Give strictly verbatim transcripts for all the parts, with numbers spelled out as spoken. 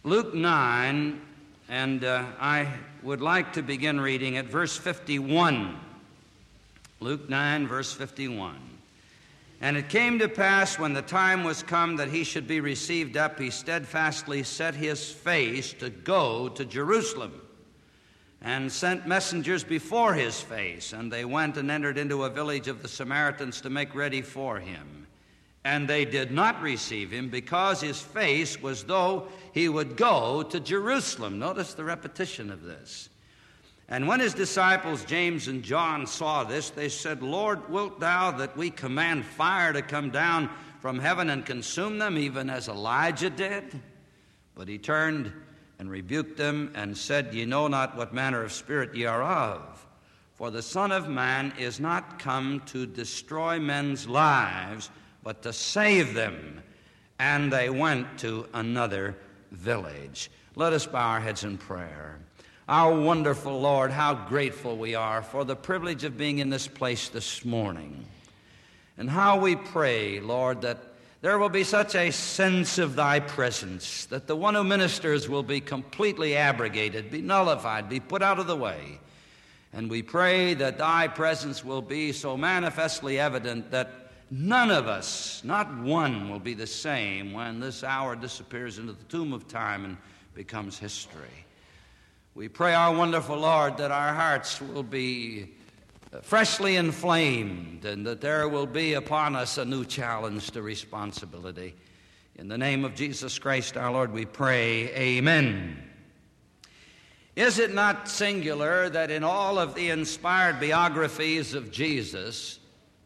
Luke nine, and uh, I would like to begin reading at verse fifty-one. Luke nine, verse fifty-one. And it came to pass, when the time was come that he should be received up, he steadfastly set his face to go to Jerusalem, and sent messengers before his face. And they went and entered into a village of the Samaritans to make ready for him. And they did not receive him, because his face was though he would go to Jerusalem. Notice the repetition of this. And when his disciples James and John saw this, they said, Lord, wilt thou that we command fire to come down from heaven and consume them, even as Elijah did? But he turned and rebuked them, and said, Ye know not what manner of spirit ye are of. For the Son of Man is not come to destroy men's lives, but to save them. And they went to another village. Let us bow our heads in prayer. Our wonderful Lord, how grateful we are for the privilege of being in this place this morning. And how we pray, Lord, that there will be such a sense of thy presence that the one who ministers will be completely abrogated, be nullified, be put out of the way. And we pray that thy presence will be so manifestly evident that none of us, not one, will be the same when this hour disappears into the tomb of time and becomes history. We pray, our wonderful Lord, that our hearts will be freshly inflamed, and that there will be upon us a new challenge to responsibility. In the name of Jesus Christ our Lord we pray, amen. Is it not singular that in all of the inspired biographies of Jesus,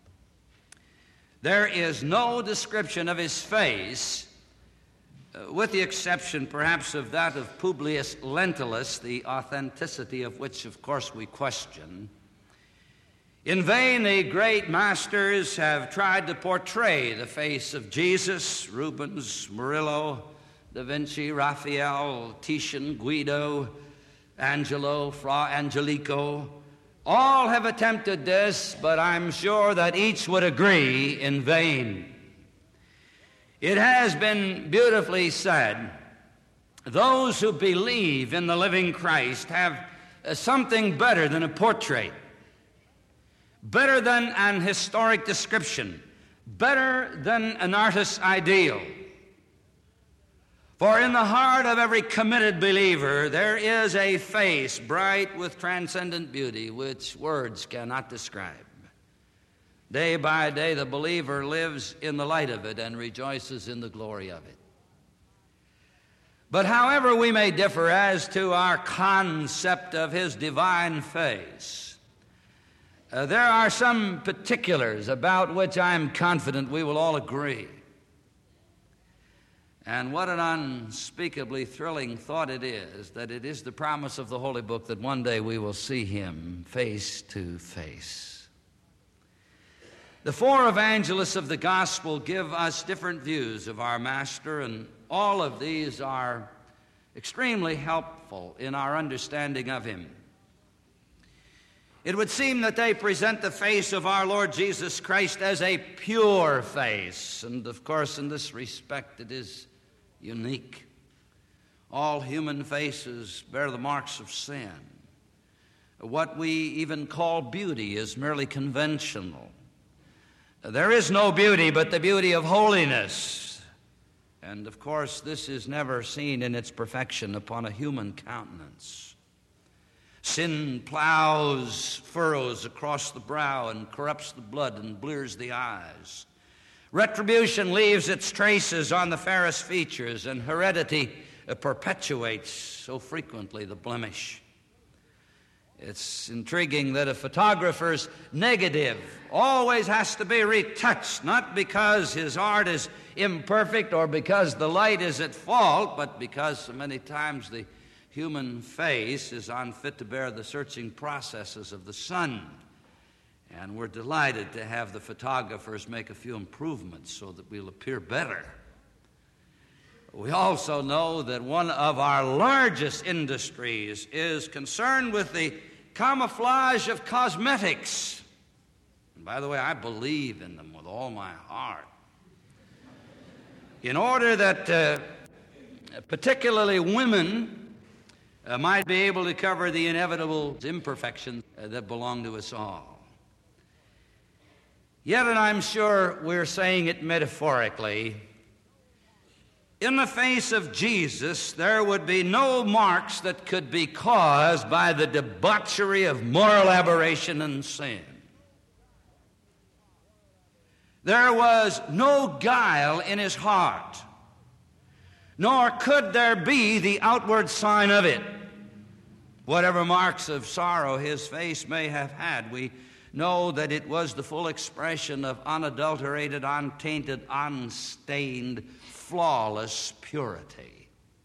there is no description of his face, uh, with the exception perhaps of that of Publius Lentulus, the authenticity of which of course we question. In vain the great masters have tried to portray the face of Jesus: Rubens, Murillo, Da Vinci, Raphael, Titian, Guido, Angelo, Fra Angelico. All have attempted this, but I'm sure that each would agree in vain. It has been beautifully said, those who believe in the living Christ have something better than a portrait, better than an historic description, better than an artist's ideal. For in the heart of every committed believer there is a face bright with transcendent beauty which words cannot describe. Day by day the believer lives in the light of it and rejoices in the glory of it. But however we may differ as to our concept of his divine face, uh, there are some particulars about which I am confident we will all agree. And what an unspeakably thrilling thought it is that it is the promise of the Holy Book that one day we will see him face to face. The four evangelists of the gospel give us different views of our Master, and all of these are extremely helpful in our understanding of him. It would seem that they present the face of our Lord Jesus Christ as a pure face, and of course in this respect it is unique. All human faces bear the marks of sin. What we even call beauty is merely conventional. There is no beauty but the beauty of holiness. And of course, this is never seen in its perfection upon a human countenance. Sin plows furrows across the brow and corrupts the blood and blurs the eyes. Retribution leaves its traces on the fairest features, and heredity perpetuates so frequently the blemish. It's intriguing that a photographer's negative always has to be retouched, not because his art is imperfect or because the light is at fault, but because so many times the human face is unfit to bear the searching processes of the sun. And we're delighted to have the photographers make a few improvements so that we'll appear better. We also know that one of our largest industries is concerned with the camouflage of cosmetics. And by the way, I believe in them with all my heart. In order that uh, particularly women, uh, might be able to cover the inevitable imperfections uh, that belong to us all. Yet, and I'm sure we're saying it metaphorically, in the face of Jesus, there would be no marks that could be caused by the debauchery of moral aberration and sin. There was no guile in his heart, nor could there be the outward sign of it. Whatever marks of sorrow his face may have had, we know that it was the full expression of unadulterated, untainted, unstained, flawless purity.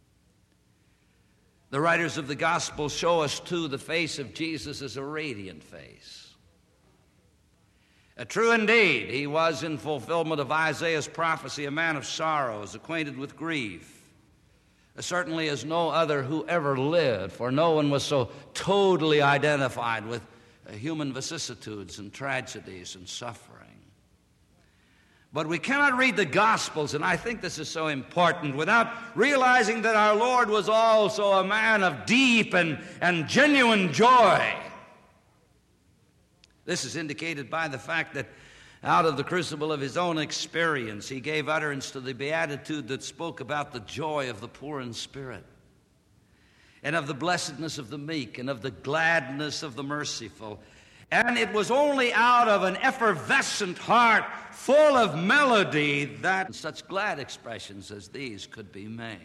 The writers of the gospel show us, too, the face of Jesus as a radiant face. Uh, true indeed, he was in fulfillment of Isaiah's prophecy, a man of sorrows, acquainted with grief, uh, certainly as no other who ever lived, for no one was so totally identified with uh, human vicissitudes and tragedies and suffering. But we cannot read the Gospels, and I think this is so important, without realizing that our Lord was also a man of deep and, and genuine joy. This is indicated by the fact that out of the crucible of his own experience, he gave utterance to the beatitude that spoke about the joy of the poor in spirit, and of the blessedness of the meek, and of the gladness of the merciful. And it was only out of an effervescent heart full of melody that such glad expressions as these could be made.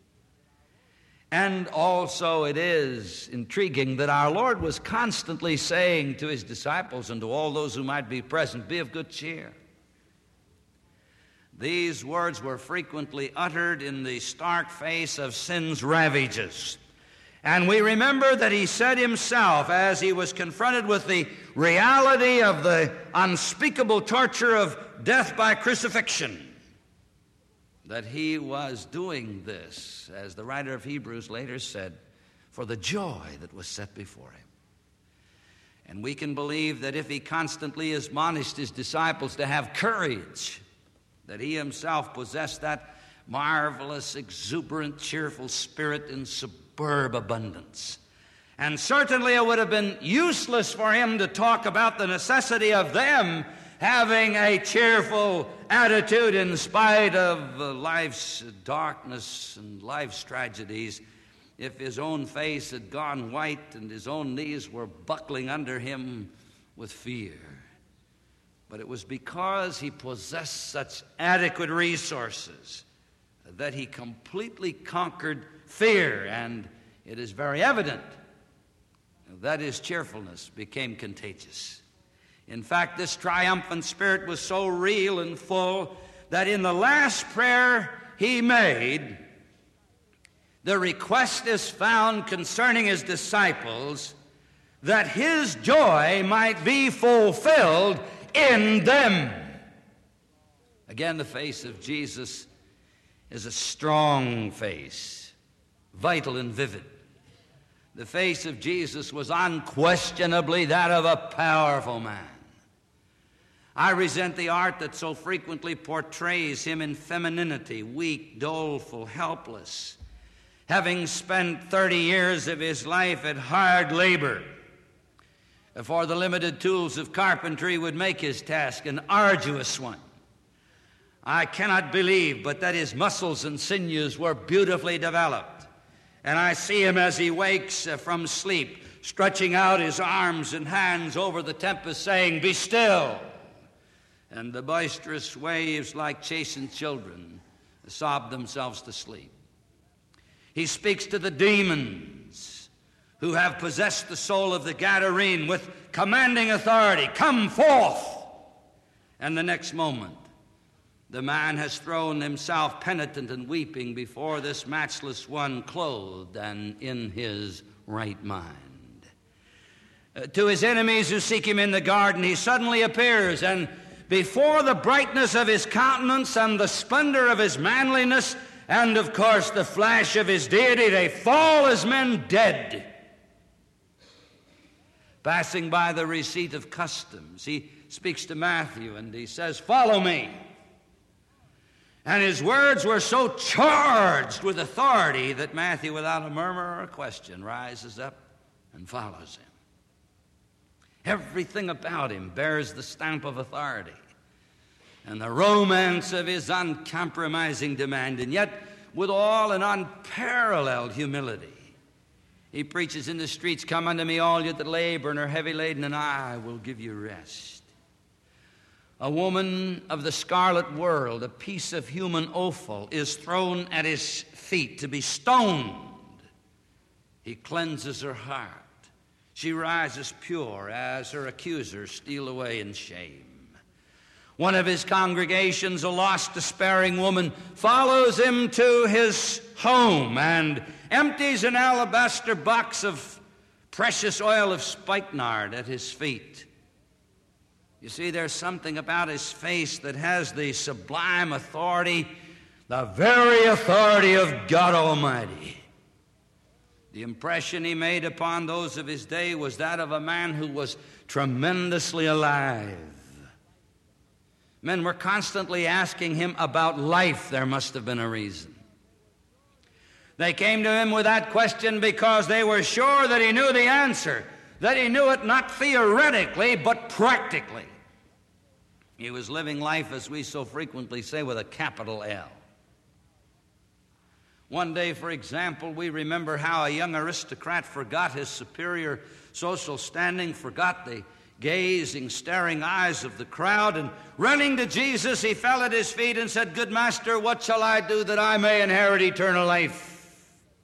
And also it is intriguing that our Lord was constantly saying to his disciples and to all those who might be present, "Be of good cheer." These words were frequently uttered in the stark face of sin's ravages. And we remember that he said himself, as he was confronted with the reality of the unspeakable torture of death by crucifixion, that he was doing this, as the writer of Hebrews later said, for the joy that was set before him. And we can believe that if he constantly admonished his disciples to have courage, that he himself possessed that marvelous, exuberant, cheerful spirit in superb abundance. And certainly it would have been useless for him to talk about the necessity of them having a cheerful attitude in spite of uh, life's darkness and life's tragedies if his own face had gone white and his own knees were buckling under him with fear. But it was because he possessed such adequate resources that he completely conquered fear, and it is very evident that his cheerfulness became contagious. In fact, this triumphant spirit was so real and full that in the last prayer he made, the request is found concerning his disciples that his joy might be fulfilled in them. Again, the face of Jesus is a strong face, vital and vivid. The face of Jesus was unquestionably that of a powerful man. I resent the art that so frequently portrays him in femininity, weak, doleful, helpless, having spent thirty years of his life at hard labor, for the limited tools of carpentry would make his task an arduous one. I cannot believe but that his muscles and sinews were beautifully developed. And I see him as he wakes from sleep, stretching out his arms and hands over the tempest, saying, "Be still." And the boisterous waves, like chastened children, sob themselves to sleep. He speaks to the demons who have possessed the soul of the Gadarene with commanding authority, "Come forth!" And the next moment, the man has thrown himself penitent and weeping before this matchless one, clothed and in his right mind. Uh, to his enemies who seek him in the garden, he suddenly appears, and before the brightness of his countenance and the splendor of his manliness, and of course the flash of his deity, they fall as men dead. Passing by the receipt of customs, he speaks to Matthew and he says, "Follow me." And his words were so charged with authority that Matthew, without a murmur or a question, rises up and follows him. Everything about him bears the stamp of authority and the romance of his uncompromising demand, and yet with all an unparalleled humility. He preaches in the streets, "Come unto me, all you that labor and are heavy laden, and I will give you rest." A woman of the scarlet world, a piece of human offal, is thrown at his feet to be stoned. He cleanses her heart. She rises pure as her accusers steal away in shame. One of his congregations, a lost, despairing woman, follows him to his home and empties an alabaster box of precious oil of spikenard at his feet. You see, there's something about his face that has the sublime authority, the very authority of God Almighty. The impression he made upon those of his day was that of a man who was tremendously alive. Men were constantly asking him about life. There must have been a reason. They came to him with that question because they were sure that he knew the answer, that he knew it not theoretically, but practically. He was living life, as we so frequently say, with a capital L. One day, for example, we remember how a young aristocrat forgot his superior social standing, forgot the gazing, staring eyes of the crowd, and running to Jesus, he fell at his feet and said, "Good master, what shall I do that I may inherit eternal life?"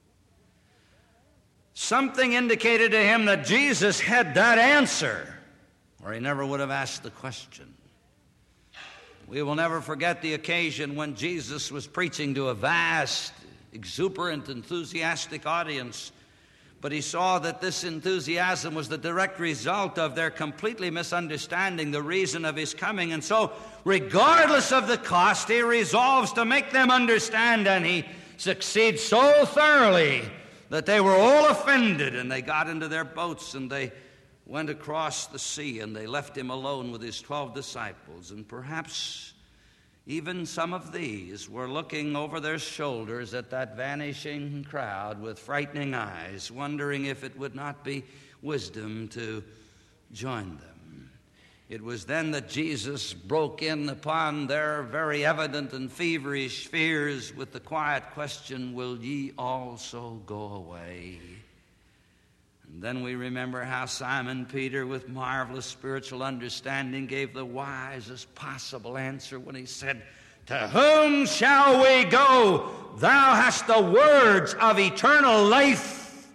Something indicated to him that Jesus had that answer, or he never would have asked the question. We will never forget the occasion when Jesus was preaching to a vast, exuberant, enthusiastic audience, but he saw that this enthusiasm was the direct result of their completely misunderstanding the reason of his coming. And so, regardless of the cost, he resolves to make them understand, and he succeeds so thoroughly that they were all offended, and they got into their boats and they went across the sea, and they left him alone with his twelve disciples. And perhaps even some of these were looking over their shoulders at that vanishing crowd with frightening eyes, wondering if it would not be wisdom to join them. It was then that Jesus broke in upon their very evident and feverish fears with the quiet question, "Will ye also go away?" And then we remember how Simon Peter, with marvelous spiritual understanding, gave the wisest possible answer when he said, "To whom shall we go? Thou hast the words of eternal life."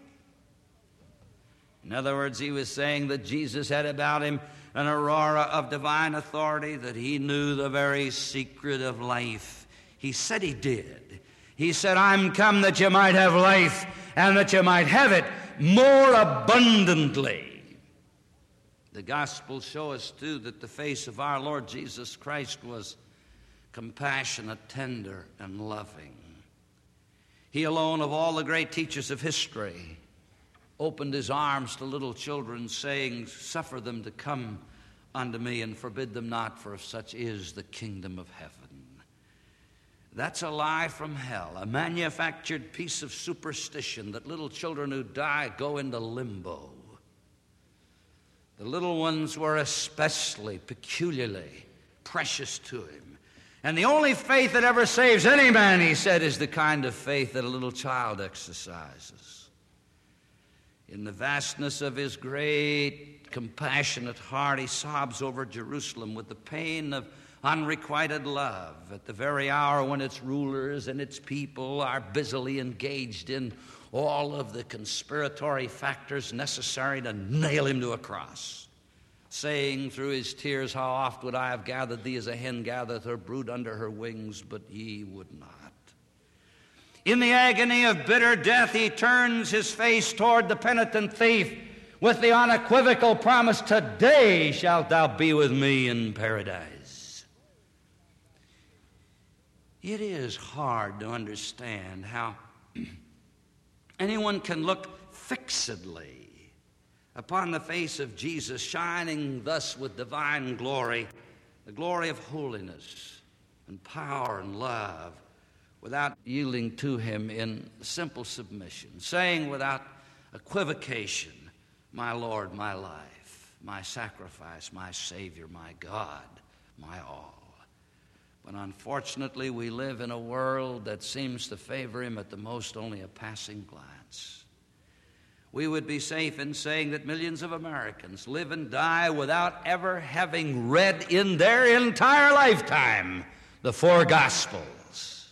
In other words, he was saying that Jesus had about him an aurora of divine authority, that he knew the very secret of life. He said he did. He said, "I'm come that you might have life, and that you might have it more abundantly." The Gospels show us, too, that the face of our Lord Jesus Christ was compassionate, tender, and loving. He alone, of all the great teachers of history, opened his arms to little children, saying, "Suffer them to come unto me, and forbid them not, for of such is the kingdom of heaven." That's a lie from hell, a manufactured piece of superstition that little children who die go into limbo. The little ones were especially, peculiarly precious to him. And the only faith that ever saves any man, he said, is the kind of faith that a little child exercises. In the vastness of his great, compassionate heart, he sobs over Jerusalem with the pain of unrequited love at the very hour when its rulers and its people are busily engaged in all of the conspiratory factors necessary to nail him to a cross, saying through his tears, "How oft would I have gathered thee as a hen gathereth her brood under her wings, but ye would not." In the agony of bitter death, he turns his face toward the penitent thief with the unequivocal promise, "Today shalt thou be with me in paradise." It is hard to understand how anyone can look fixedly upon the face of Jesus, shining thus with divine glory, the glory of holiness and power and love without yielding to him in simple submission, saying without equivocation, my Lord, my life, my sacrifice, my Savior, my God, my all. But unfortunately, we live in a world that seems to favor him at the most only a passing glance. We would be safe in saying that millions of Americans live and die without ever having read in their entire lifetime the four Gospels.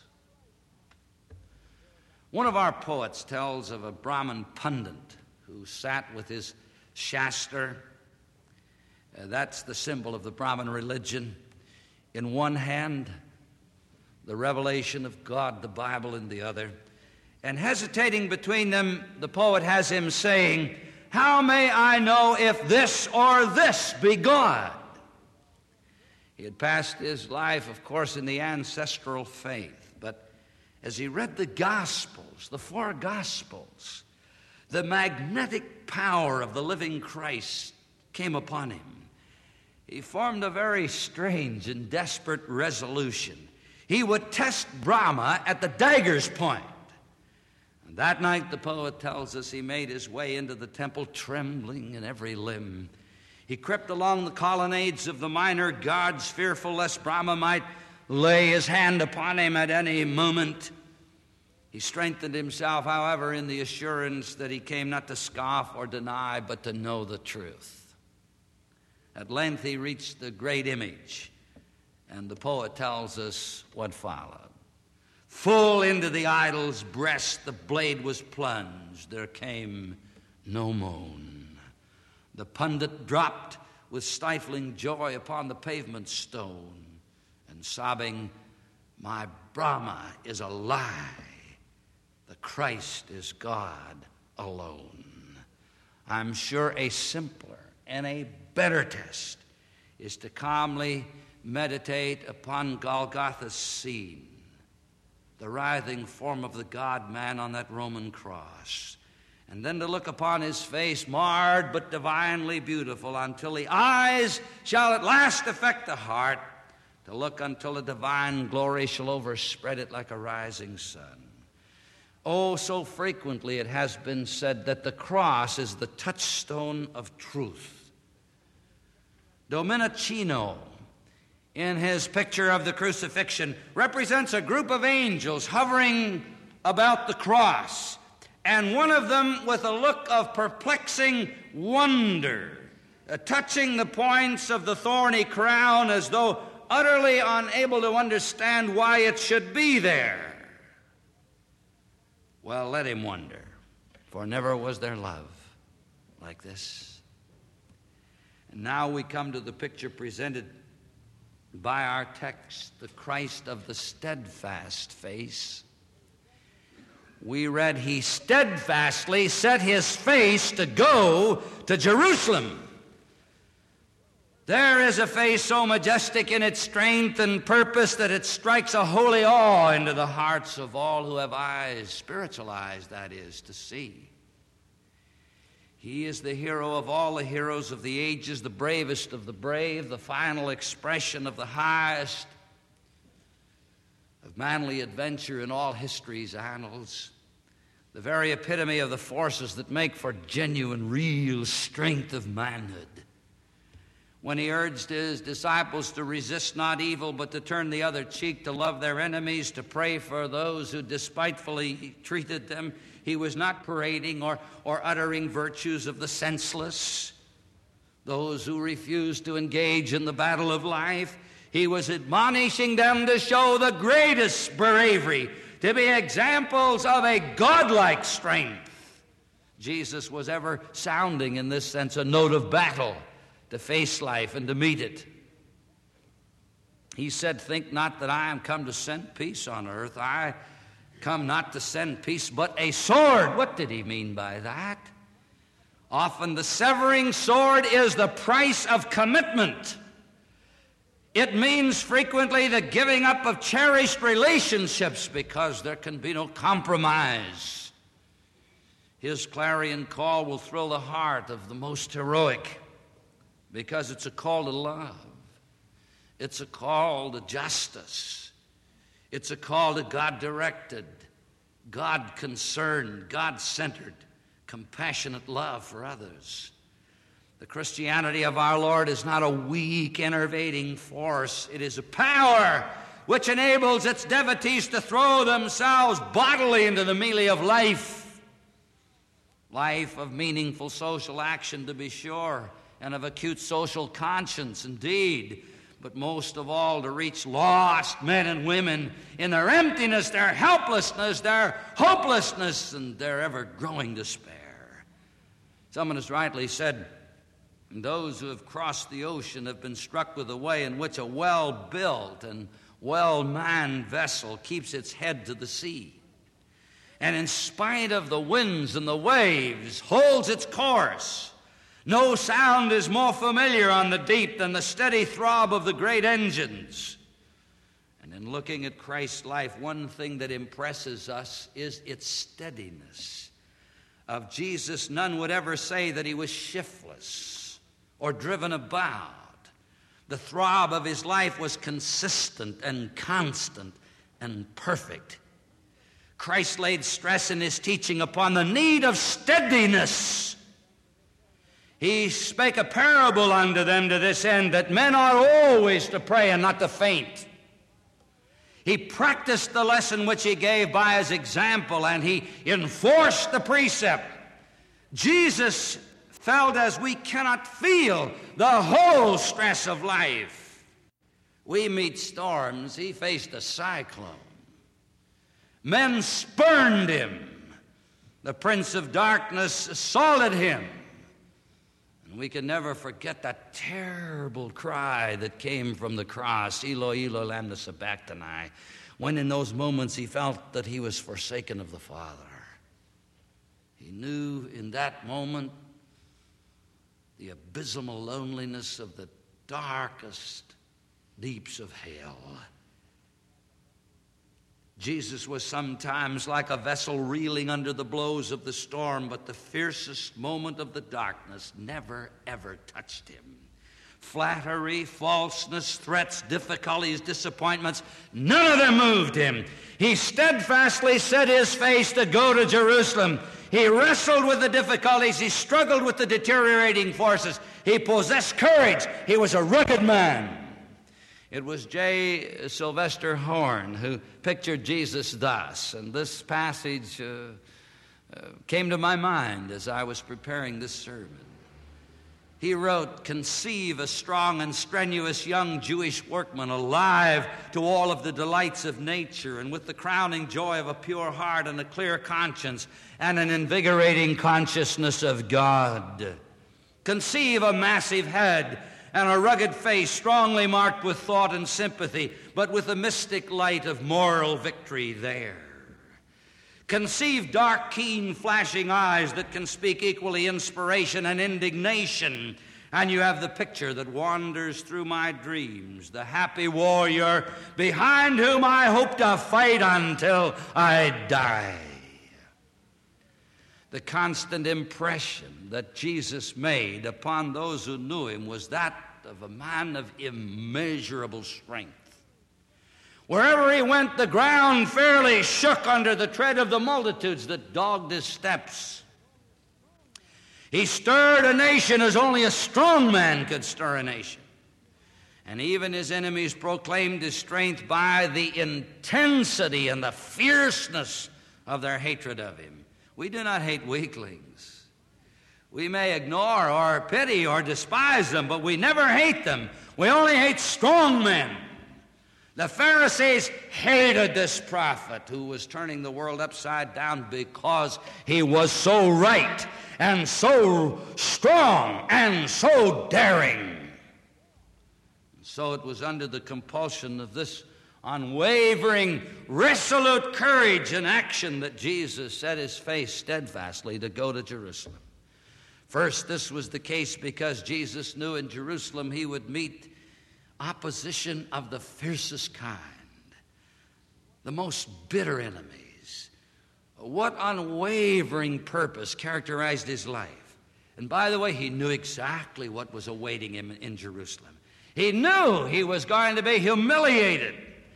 One of our poets tells of a Brahmin pundit who sat with his Shastra. Uh, that's the symbol of the Brahmin religion. In one hand, the revelation of God, the Bible, in the other. And hesitating between them, the poet has him saying, how may I know if this or this be God? He had passed his life, of course, in the ancestral faith. But as he read the Gospels, the four Gospels, the magnetic power of the living Christ came upon him. He formed a very strange and desperate resolution. He would test Brahma at the dagger's point. And that night, the poet tells us, he made his way into the temple trembling in every limb. He crept along the colonnades of the minor gods, fearful lest Brahma might lay his hand upon him at any moment. He strengthened himself, however, in the assurance that he came not to scoff or deny, but to know the truth. At length he reached the great image, and the poet tells us what followed. Full into the idol's breast the blade was plunged. There came no moan. The pundit dropped with stifling joy upon the pavement stone, and sobbing, my Brahma is a lie. The Christ is God alone. I'm sure a simpler and a better test is to calmly meditate upon Golgotha's scene, the writhing form of the God-man on that Roman cross, and then to look upon his face, marred but divinely beautiful, until the eyes shall at last affect the heart, to look until the divine glory shall overspread it like a rising sun. Oh, so frequently it has been said that the cross is the touchstone of truth. Domenichino, in his picture of the crucifixion, represents a group of angels hovering about the cross, and one of them with a look of perplexing wonder, uh, touching the points of the thorny crown as though utterly unable to understand why it should be there. Well, let him wonder, for never was there love like this. And now we come to the picture presented by our text, the Christ of the steadfast face. We read, he steadfastly set his face to go to Jerusalem. There is a face so majestic in its strength and purpose that it strikes a holy awe into the hearts of all who have eyes, spiritual eyes, that is, to see. He is the hero of all the heroes of the ages, the bravest of the brave, the final expression of the highest of manly adventure in all history's annals, the very epitome of the forces that make for genuine, real strength of manhood. When he urged his disciples to resist not evil, but to turn the other cheek, to love their enemies, to pray for those who despitefully treated them, he was not parading or, or uttering virtues of the senseless, those who refused to engage in the battle of life. He was admonishing them to show the greatest bravery, to be examples of a godlike strength. Jesus was ever sounding, in this sense, a note of battle, to face life and to meet it. He said, think not that I am come to send peace on earth. I come not to send peace, but a sword. What did he mean by that? Often the severing sword is the price of commitment. It means frequently the giving up of cherished relationships because there can be no compromise. His clarion call will thrill the heart of the most heroic because it's a call to love. It's a call to justice. It's a call to God-directed, God-concerned, God-centered, compassionate love for others. The Christianity of our Lord is not a weak, enervating force. It is a power which enables its devotees to throw themselves bodily into the melee of life. Life of meaningful social action, to be sure, and of acute social conscience, indeed, but most of all to reach lost men and women in their emptiness, their helplessness, their hopelessness, and their ever-growing despair. Someone has rightly said, those who have crossed the ocean have been struck with the way in which a well-built and well-manned vessel keeps its head to the sea, and in spite of the winds and the waves holds its course. No sound is more familiar on the deep than the steady throb of the great engines. And in looking at Christ's life, one thing that impresses us is its steadiness. Of Jesus, none would ever say that he was shiftless or driven about. The throb of his life was consistent and constant and perfect. Christ laid stress in his teaching upon the need of steadiness. He spake a parable unto them to this end, that men ought always to pray and not to faint. He practiced the lesson which he gave by his example, and he enforced the precept. Jesus felt as we cannot feel the whole stress of life. We meet storms. He faced a cyclone. Men spurned him. The prince of darkness assaulted him. And we can never forget that terrible cry that came from the cross, Eloi, Eloi, lama sabachthani, when in those moments he felt that he was forsaken of the Father. He knew in that moment the abysmal loneliness of the darkest deeps of hell. Jesus was sometimes like a vessel reeling under the blows of the storm, but the fiercest moment of the darkness never, ever touched him. Flattery, falseness, threats, difficulties, disappointments, none of them moved him. He steadfastly set his face to go to Jerusalem. He wrestled with the difficulties. He struggled with the deteriorating forces. He possessed courage. He was a rugged man. It was J. Sylvester Horne who pictured Jesus thus, and this passage uh, uh, came to my mind as I was preparing this sermon. He wrote, "Conceive a strong and strenuous young Jewish workman, alive to all of the delights of nature, and with the crowning joy of a pure heart and a clear conscience and an invigorating consciousness of God. Conceive a massive head and a rugged face strongly marked with thought and sympathy, but with the mystic light of moral victory there. Conceive dark, keen, flashing eyes that can speak equally inspiration and indignation, and you have the picture that wanders through my dreams, the happy warrior behind whom I hope to fight until I die." The constant impression that Jesus made upon those who knew him was that of a man of immeasurable strength. Wherever he went, the ground fairly shook under the tread of the multitudes that dogged his steps. He stirred a nation as only a strong man could stir a nation. And even his enemies proclaimed his strength by the intensity and the fierceness of their hatred of him. We do not hate weaklings. We may ignore or pity or despise them, but we never hate them. We only hate strong men. The Pharisees hated this prophet who was turning the world upside down because he was so right and so strong and so daring. And so it was under the compulsion of this unwavering, resolute courage and action that Jesus set his face steadfastly to go to Jerusalem. First, this was the case because Jesus knew in Jerusalem he would meet opposition of the fiercest kind, the most bitter enemies. What unwavering purpose characterized his life. And by the way, he knew exactly what was awaiting him in Jerusalem. He knew he was going to be humiliated.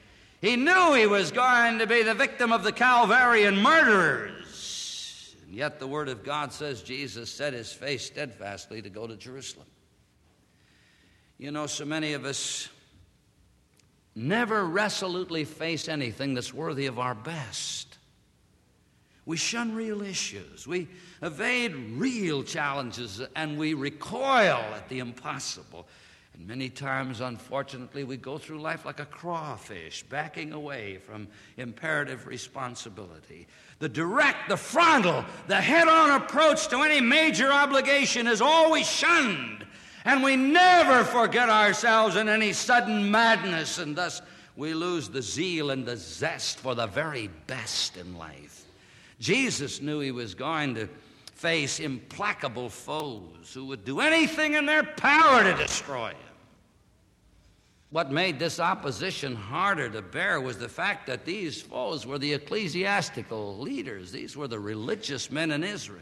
He knew he was going to be the victim of the Calvarian murderers. And yet the Word of God says Jesus set his face steadfastly to go to Jerusalem. You know, so many of us never resolutely face anything that's worthy of our best. We shun real issues. We evade real challenges, and we recoil at the impossible. And many times, unfortunately, we go through life like a crawfish, backing away from imperative responsibility. The direct, the frontal, the head-on approach to any major obligation is always shunned. And we never forget ourselves in any sudden madness, and thus we lose the zeal and the zest for the very best in life. Jesus knew he was going to face implacable foes who would do anything in their power to destroy him. What made this opposition harder to bear was the fact that these foes were the ecclesiastical leaders. These were the religious men in Israel.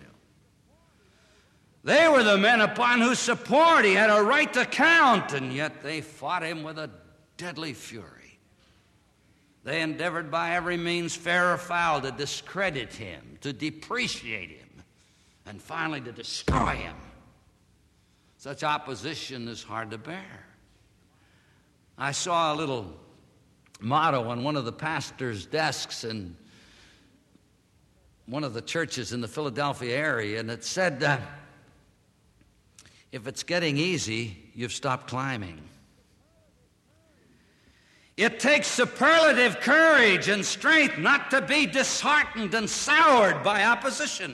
They were the men upon whose support he had a right to count, and yet they fought him with a deadly fury. They endeavored by every means, fair or foul, to discredit him, to depreciate him, and finally to destroy him. Such opposition is hard to bear. I saw a little motto on one of the pastor's desks in one of the churches in the Philadelphia area, and it said, uh, if it's getting easy, you've stopped climbing. It takes superlative courage and strength not to be disheartened and soured by opposition.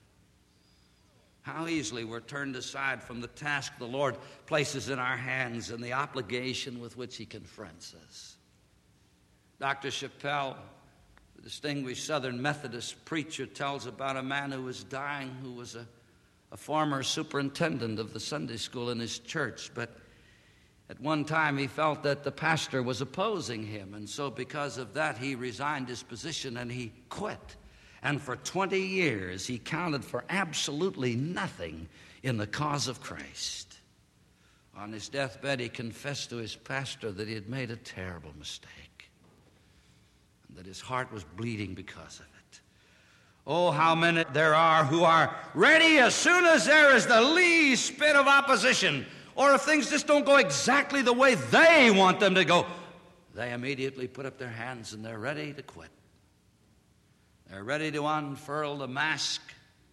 How easily we're turned aside from the task the Lord places in our hands and the obligation with which he confronts us. Doctor Chappell, the distinguished Southern Methodist preacher, tells about a man who was dying, who was a, a former superintendent of the Sunday school in his church, but at one time he felt that the pastor was opposing him, and so because of that he resigned his position and he quit. And for twenty years, he counted for absolutely nothing in the cause of Christ. On his deathbed, he confessed to his pastor that he had made a terrible mistake and that his heart was bleeding because of it. Oh, how many there are who are ready as soon as there is the least bit of opposition, or if things just don't go exactly the way they want them to go, they immediately put up their hands and they're ready to quit. They're ready to unfurl the mask,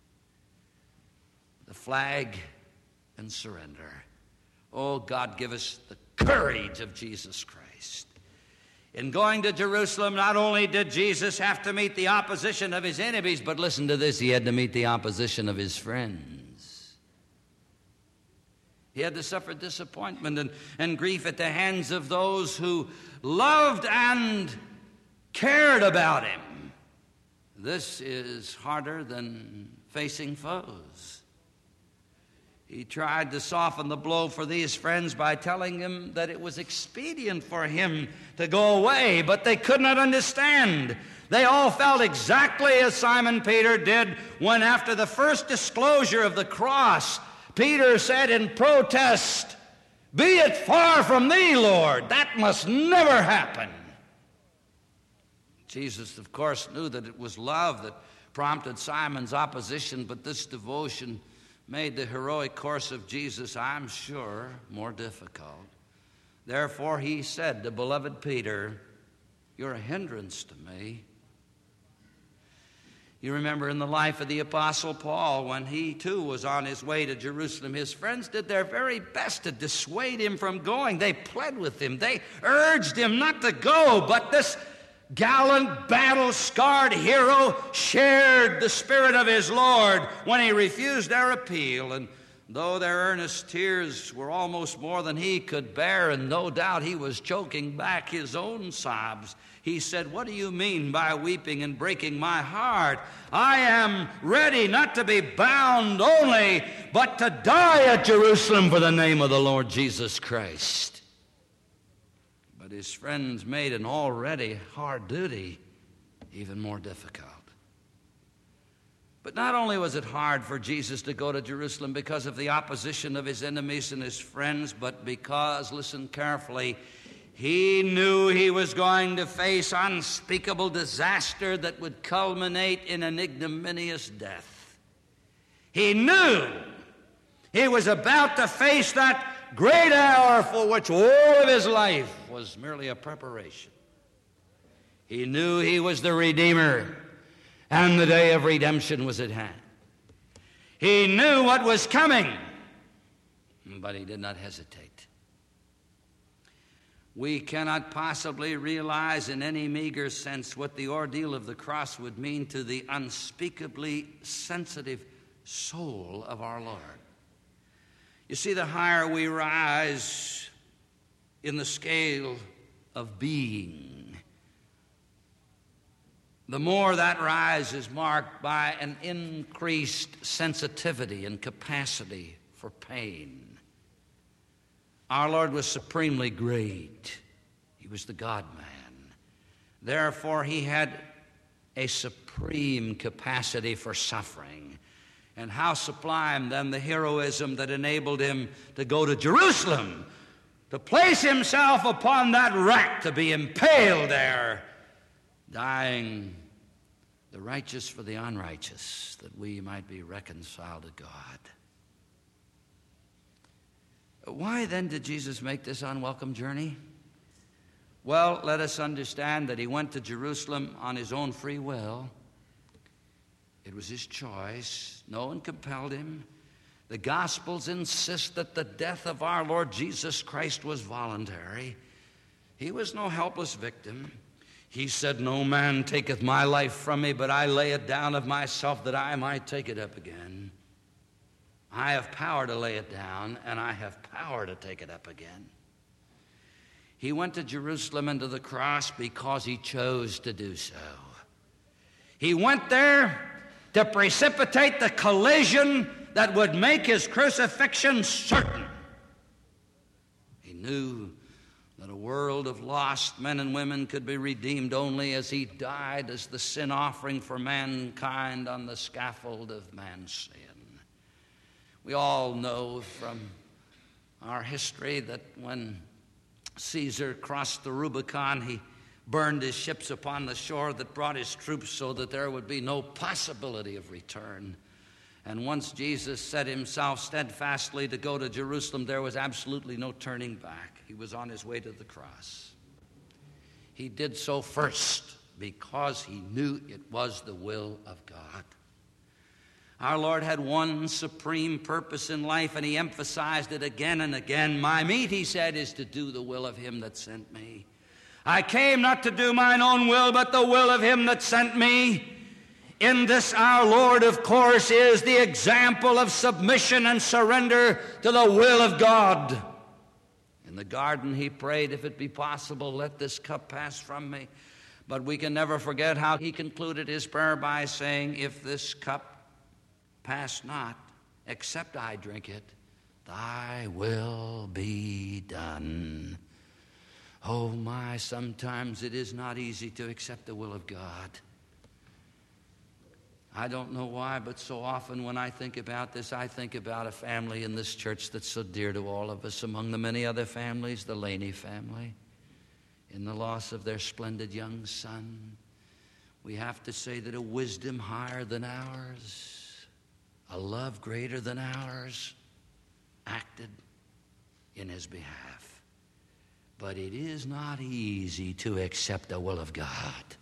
the flag, and surrender. Oh, God, give us the courage of Jesus Christ. In going to Jerusalem, not only did Jesus have to meet the opposition of his enemies, but listen to this, he had to meet the opposition of his friends. He had to suffer disappointment and, and grief at the hands of those who loved and cared about him. This is harder than facing foes. He tried to soften the blow for these friends by telling them that it was expedient for him to go away, but they could not understand. They all felt exactly as Simon Peter did when, after the first disclosure of the cross, Peter said in protest, "Be it far from thee, Lord, that must never happen." Jesus, of course, knew that it was love that prompted Simon's opposition, but this devotion made the heroic course of Jesus, I'm sure, more difficult. Therefore, he said to beloved Peter, "You're a hindrance to me." You remember in the life of the Apostle Paul, when he too was on his way to Jerusalem, his friends did their very best to dissuade him from going. They pled with him. They urged him not to go, but this gallant, battle-scarred hero shared the spirit of his Lord when he refused their appeal. And though their earnest tears were almost more than he could bear, and no doubt he was choking back his own sobs, he said, "What do you mean by weeping and breaking my heart? I am ready not to be bound only, but to die at Jerusalem for the name of the Lord Jesus Christ." But his friends made an already hard duty even more difficult. But not only was it hard for Jesus to go to Jerusalem because of the opposition of his enemies and his friends, but because, listen carefully, He knew he was going to face unspeakable disaster that would culminate in an ignominious death. He knew he was about to face that great hour for which all of his life was merely a preparation. He knew he was the Redeemer, and the day of redemption was at hand. He knew what was coming, but he did not hesitate. We cannot possibly realize in any meager sense what the ordeal of the cross would mean to the unspeakably sensitive soul of our Lord. You see, the higher we rise in the scale of being, the more that rise is marked by an increased sensitivity and capacity for pain. Our Lord was supremely great. He was the God-man. Therefore, he had a supreme capacity for suffering. And how sublime then the heroism that enabled him to go to Jerusalem, to place himself upon that rack, to be impaled there, dying the righteous for the unrighteous, that we might be reconciled to God. Why then did Jesus make this unwelcome journey? Well, let us understand that he went to Jerusalem on his own free will. It was his choice. No one compelled him. The Gospels insist that the death of our Lord Jesus Christ was voluntary. He was no helpless victim. He said, "No man taketh my life from me, but I lay it down of myself that I might take it up again." I have power to lay it down, and I have power to take it up again. He went to Jerusalem and to the cross because he chose to do so. He went there to precipitate the collision that would make his crucifixion certain. He knew that a world of lost men and women could be redeemed only as he died as the sin offering for mankind on the scaffold of man's sin. We all know from our history that when Caesar crossed the Rubicon, he burned his ships upon the shore that brought his troops so that there would be no possibility of return. And once Jesus set himself steadfastly to go to Jerusalem, there was absolutely no turning back. He was on his way to the cross. He did so first because he knew it was the will of God. Our Lord had one supreme purpose in life, and he emphasized it again and again. My meat, he said, is to do the will of him that sent me. I came not to do mine own will, but the will of him that sent me. In this, our Lord, of course, is the example of submission and surrender to the will of God. In the garden, he prayed, if it be possible, let this cup pass from me. But we can never forget how he concluded his prayer by saying, if this cup pass not, except I drink it, thy will be done. Oh my, sometimes it is not easy to accept the will of God. I don't know why, but so often when I think about this, I think about a family in this church that's so dear to all of us, among the many other families, the Laney family, in the loss of their splendid young son. We have to say that a wisdom higher than ours, a love greater than ours, acted in his behalf. But it is not easy to accept the will of God.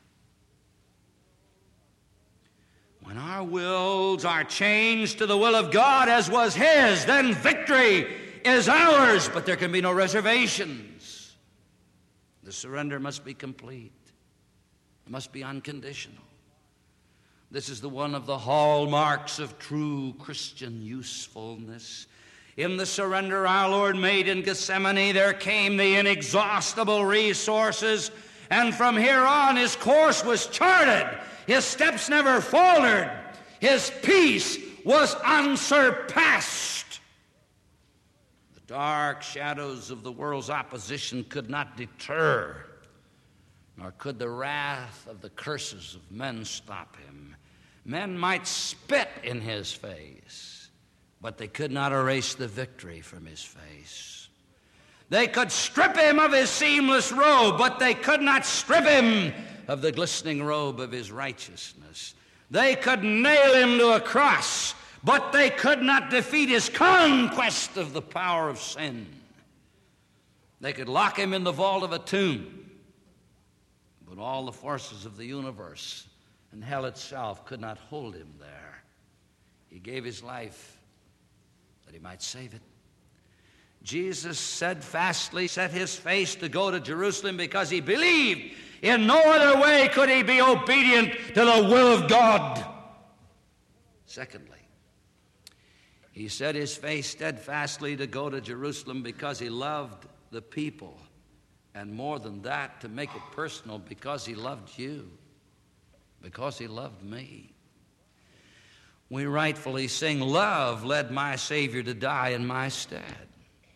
When our wills are changed to the will of God as was his, then victory is ours, but there can be no reservations. The surrender must be complete. It must be unconditional. This is the one of the hallmarks of true Christian usefulness. In the surrender our Lord made in Gethsemane, there came the inexhaustible resources, and from here on his course was charted. His steps never faltered. His peace was unsurpassed. The dark shadows of the world's opposition could not deter, nor could the wrath of the curses of men stop him. Men might spit in his face, but they could not erase the victory from his face. They could strip him of his seamless robe, but they could not strip him of the glistening robe of his righteousness. They could nail him to a cross, but they could not defeat his conquest of the power of sin. They could lock him in the vault of a tomb, but all the forces of the universe and hell itself could not hold him there. He gave his life that he might save it. Jesus steadfastly set his face to go to Jerusalem because he believed in no other way could he be obedient to the will of God. Secondly, he set his face steadfastly to go to Jerusalem because he loved the people, and more than that, to make it personal, because he loved you, because he loved me. We rightfully sing, "Love led my Savior to die in my stead."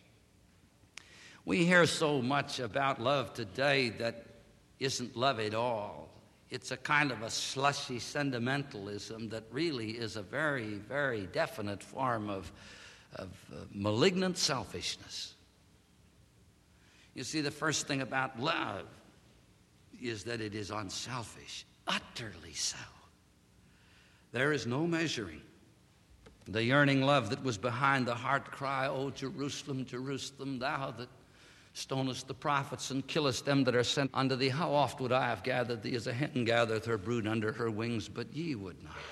We hear so much about love today that isn't love at all. It's a kind of a slushy sentimentalism that really is a very, very definite form of, of uh, malignant selfishness. You see, the first thing about love is that it is unselfish, utterly so. There is no measuring the yearning love that was behind the heart cry, "O Jerusalem, Jerusalem, thou that stonest the prophets and killest them that are sent unto thee, how oft would I have gathered thee as a hen gathereth her brood under her wings, but ye would not."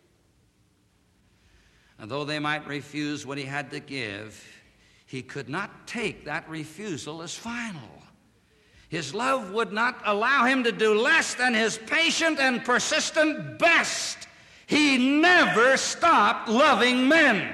And though they might refuse what he had to give, he could not take that refusal as final. His love would not allow him to do less than his patient and persistent best. He never stopped loving men.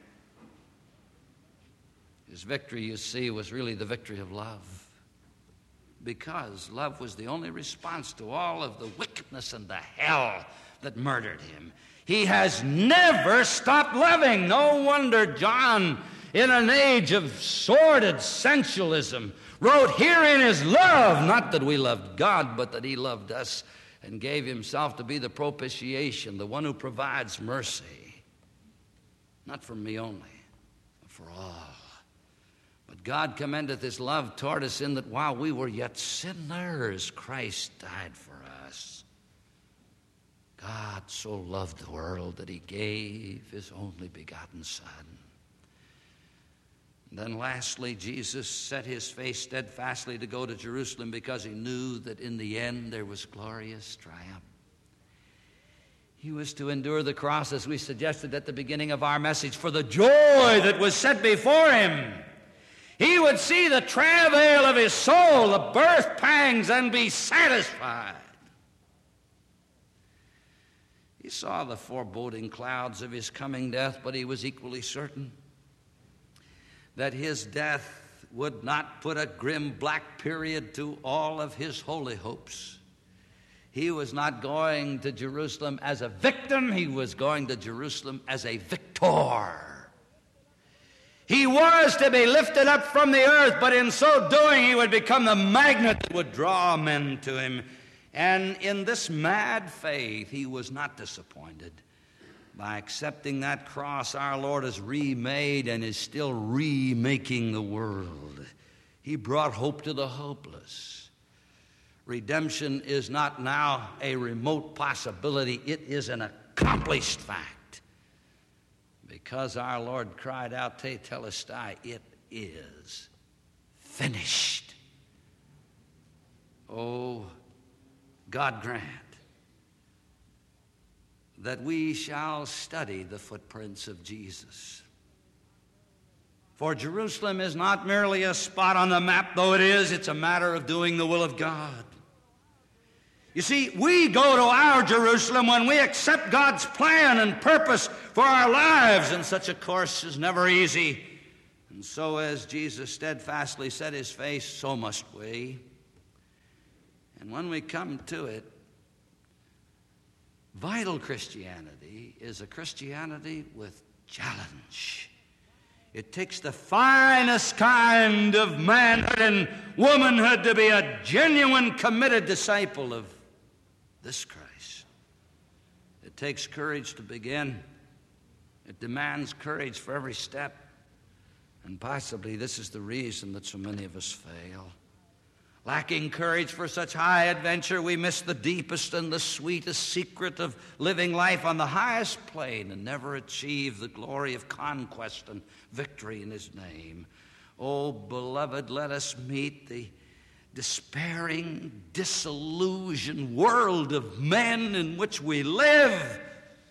His victory, you see, was really the victory of love, because love was the only response to all of the wickedness and the hell that murdered him. He has never stopped loving. No wonder John, in an age of sordid sensualism, wrote, "Herein is love, not that we loved God, but that he loved us and gave himself to be the propitiation," the one who provides mercy, not for me only, but for all. But God commendeth his love toward us in that while we were yet sinners, Christ died for us. God so loved the world that he gave his only begotten Son. And then lastly, Jesus set his face steadfastly to go to Jerusalem because he knew that in the end there was glorious triumph. He was to endure the cross, as we suggested at the beginning of our message, for the joy that was set before him. He would see the travail of his soul, the birth pangs, and be satisfied. He saw the foreboding clouds of his coming death, but he was equally certain that his death would not put a grim black period to all of his holy hopes. He was not going to Jerusalem as a victim. He was going to Jerusalem as a victor. He was to be lifted up from the earth, but in so doing he would become the magnet that would draw men to him. And in this mad faith, he was not disappointed. By accepting that cross, our Lord has remade and is still remaking the world. He brought hope to the hopeless. Redemption is not now a remote possibility. It is an accomplished fact. Because our Lord cried out, "Tetelestai," it is finished. Oh, God grant that we shall study the footprints of Jesus. For Jerusalem is not merely a spot on the map, though it is, it's a matter of doing the will of God. You see, we go to our Jerusalem when we accept God's plan and purpose for our lives, and such a course is never easy. And so as Jesus steadfastly set his face, so must we. And when we come to it, vital Christianity is a Christianity with challenge. It takes the finest kind of manhood and womanhood to be a genuine, committed disciple of this Christ. It takes courage to begin. It demands courage for every step. And possibly this is the reason that so many of us fail. Lacking courage for such high adventure, we miss the deepest and the sweetest secret of living life on the highest plane and never achieve the glory of conquest and victory in His name. Oh, beloved, let us meet the despairing, disillusioned world of men in which we live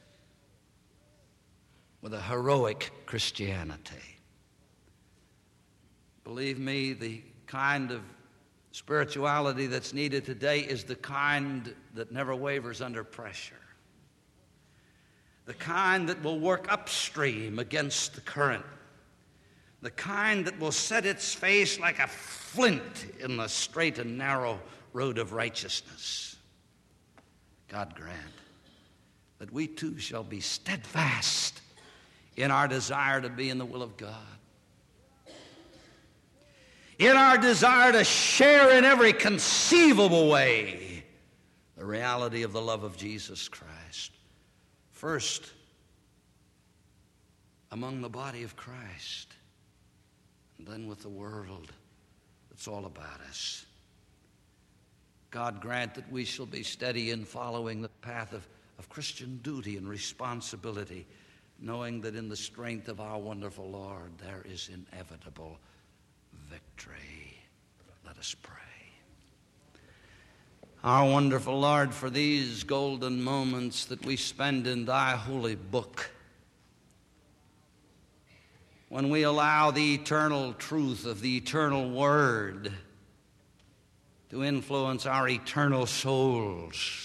with a heroic Christianity. Believe me, the kind of spirituality that's needed today is the kind that never wavers under pressure. The kind that will work upstream against the current. The kind that will set its face like a flint in the straight and narrow road of righteousness. God grant that we too shall be steadfast in our desire to be in the will of God. In our desire to share in every conceivable way the reality of the love of Jesus Christ. First, among the body of Christ, and then with the world that's all about us. God grant that we shall be steady in following the path of, of Christian duty and responsibility, knowing that in the strength of our wonderful Lord there is inevitable victory. Let us pray. Our wonderful Lord, for these golden moments that we spend in Thy holy book, when we allow the eternal truth of the eternal Word to influence our eternal souls,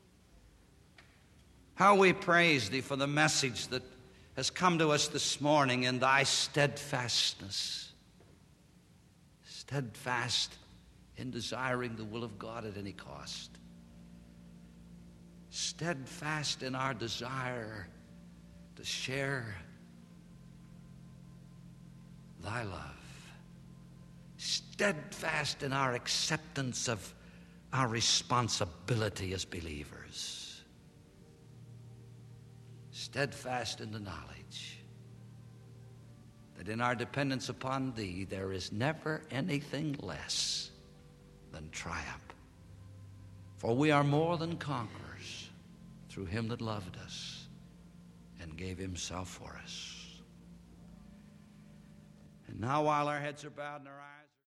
how we praise Thee for the message that has come to us this morning in Thy steadfastness. Steadfast in desiring the will of God at any cost. Steadfast in our desire to share Thy love. Steadfast in our acceptance of our responsibility as believers. Steadfast in the knowledge that in our dependence upon Thee there is never anything less than triumph. For we are more than conquerors through Him that loved us and gave Himself for us. And now, while our heads are bowed and our eyes